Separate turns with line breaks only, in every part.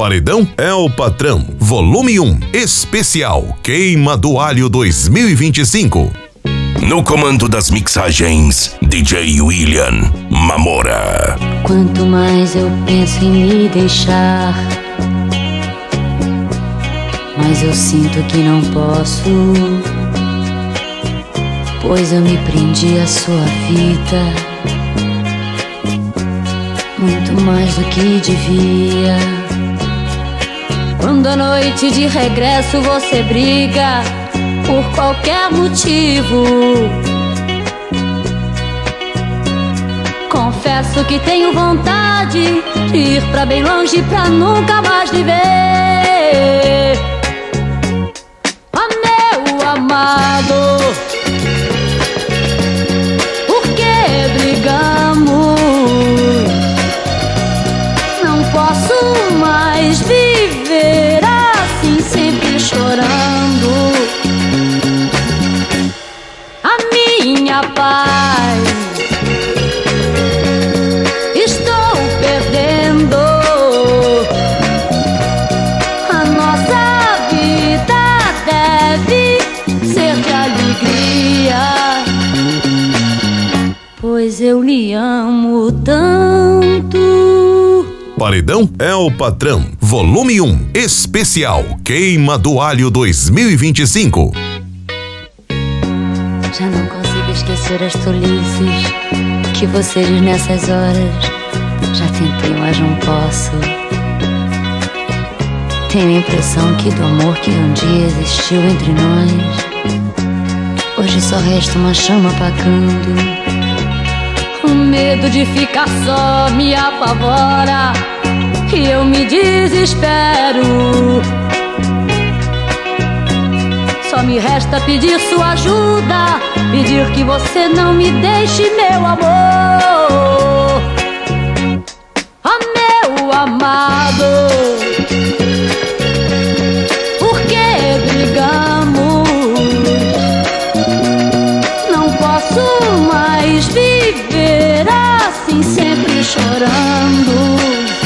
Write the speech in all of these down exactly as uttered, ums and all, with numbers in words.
Paredão é o Patrão, volume um, especial Queima do Alho dois mil e vinte e cinco.
No comando das mixagens, D J William Mamora.
Quanto mais eu penso em me deixar, mas eu sinto que não posso, pois eu me prendi à sua fita muito mais do que devia. Quando à noite de regresso você briga por qualquer motivo, confesso que tenho vontade de ir pra bem longe pra nunca mais lhe ver. Oh, meu amado, por que brigamos? Não posso mais viver assim, sempre chorando. A minha paz estou perdendo. A nossa vida deve ser de alegria, pois eu lhe amo tanto.
Paredão é o Patrão, volume um, especial Queima do Alho dois mil e vinte e cinco.
Já não consigo esquecer as tolices que você diz nessas horas. Já tentei, mas não posso. Tenho a impressão que do amor que um dia existiu entre nós, hoje só resta uma chama apagando. O medo de ficar só me apavora e eu me desespero. Só me resta pedir sua ajuda, pedir que você não me deixe, meu amor. Oh, meu amado, por que brigamos? Não posso mais viver assim, sempre chorando.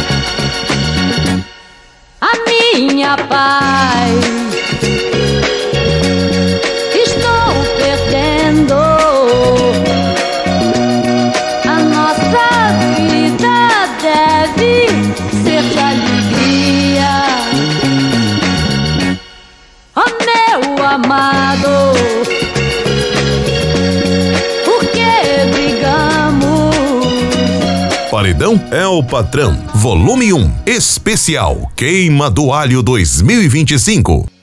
A minha paz estou perdendo. A nossa vida deve ser de alegria. Oh, meu amado, por que brigamos?
Paredão é o Patrão, volume um, especial Queima do Alho dois mil e vinte e cinco.